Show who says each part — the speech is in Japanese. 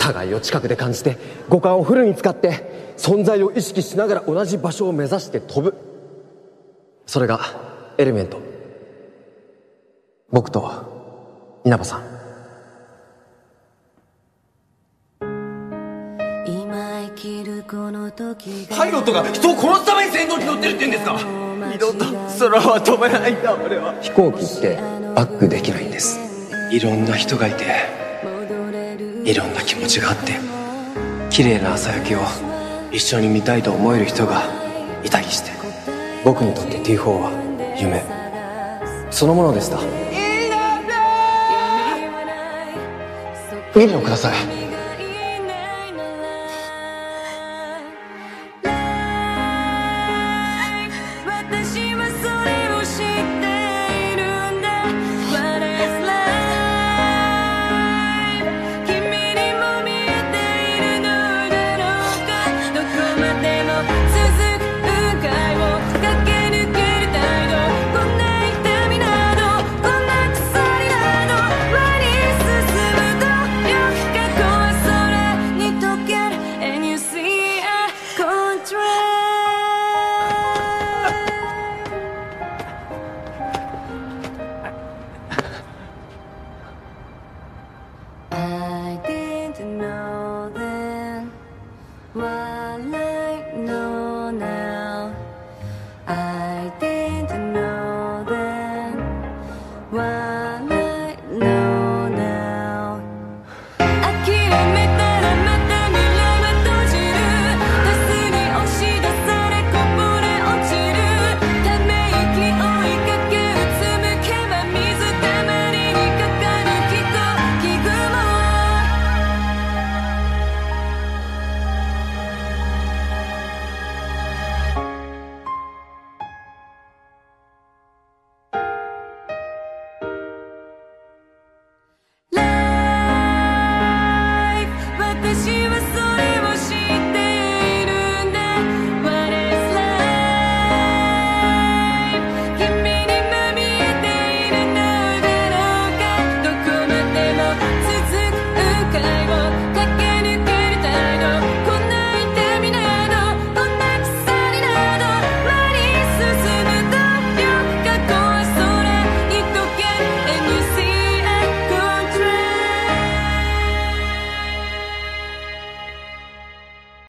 Speaker 1: 互いを近くで感じて五感をフルに使って存在を意識しながら同じ場所を目指して飛ぶ。それがエレメント。僕と稲葉さん。
Speaker 2: パイロットが人を殺すために戦闘機乗ってるって言うんですか？二度と空は飛べないんだ俺は。
Speaker 1: 飛行機ってバックできないんです。
Speaker 2: いろんな人がいて、いろんな気持ちがあって、綺麗な朝焼けを一緒に見たいと思える人がいたりして、
Speaker 1: 僕にとって T4 は夢そのものでした。見るのください。